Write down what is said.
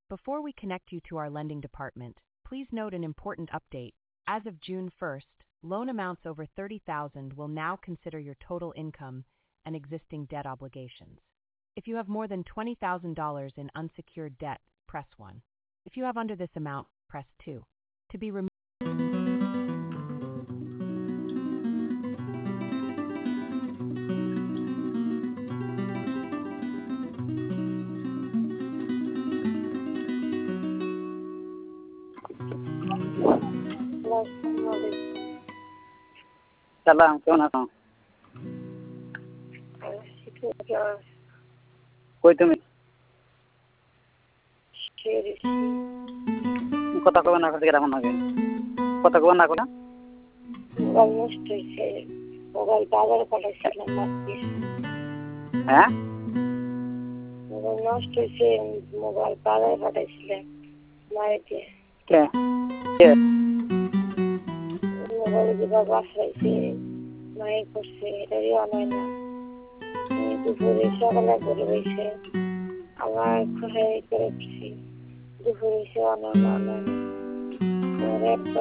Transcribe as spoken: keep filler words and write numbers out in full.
Before we connect you to our lending department, please note an important update. As of June first, loan amounts over thirty thousand dollars will now consider your total income and existing debt obligations. If you have more than twenty thousand dollars in unsecured debt, press one. If you have under this amount, press two. To be removed. সালাম, কেমন আছো? কই তুমি? কথা কবে না করতে কেমন লাগে? কথা কবে না করে? মোবাইল নষ্ট হয়েছে, মোবাইল বাজারে পাঠাইছিলাম মাত্র। হ্যাঁ? মোবাইল নষ্ট হয়েছে, মোবাইল বাজারে পাঠাইছিলাম মায়েকে। কে? কে? মোবাইল যেভাবে বাসাইছে মায়ে করছে, এটারই অনয় না। দুপুরে সকালে করে রয়েছে, আমার খোঁড়াই করেছি, দুপুরে সে অনয় না অনয় না।